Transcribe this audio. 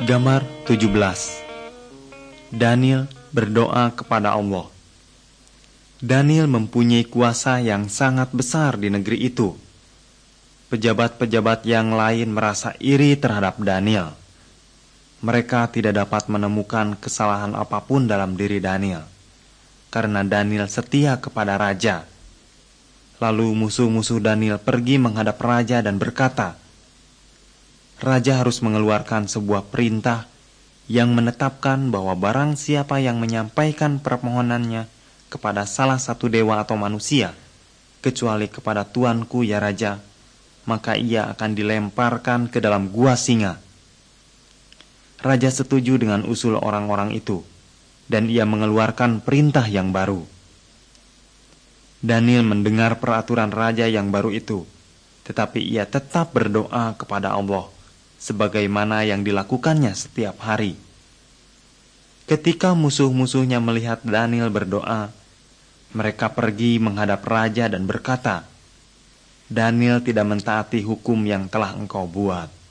Gambar 17. Daniel berdoa kepada Allah. Daniel mempunyai kuasa yang sangat besar di negeri itu. Pejabat-pejabat yang lain merasa iri terhadap Daniel. Mereka tidak dapat menemukan kesalahan apapun dalam diri Daniel, karena Daniel setia kepada raja. Lalu musuh-musuh Daniel pergi menghadap raja dan berkata, raja harus mengeluarkan sebuah perintah yang menetapkan bahwa barang siapa yang menyampaikan permohonannya kepada salah satu dewa atau manusia, kecuali kepada tuanku ya raja, maka ia akan dilemparkan ke dalam gua singa. Raja setuju dengan usul orang-orang itu, dan ia mengeluarkan perintah yang baru. Daniel mendengar peraturan raja yang baru itu, tetapi ia tetap berdoa kepada Allah, sebagaimana yang dilakukannya setiap hari. Ketika musuh-musuhnya melihat Daniel berdoa, mereka pergi menghadap raja dan berkata, Daniel tidak mentaati hukum yang telah engkau buat.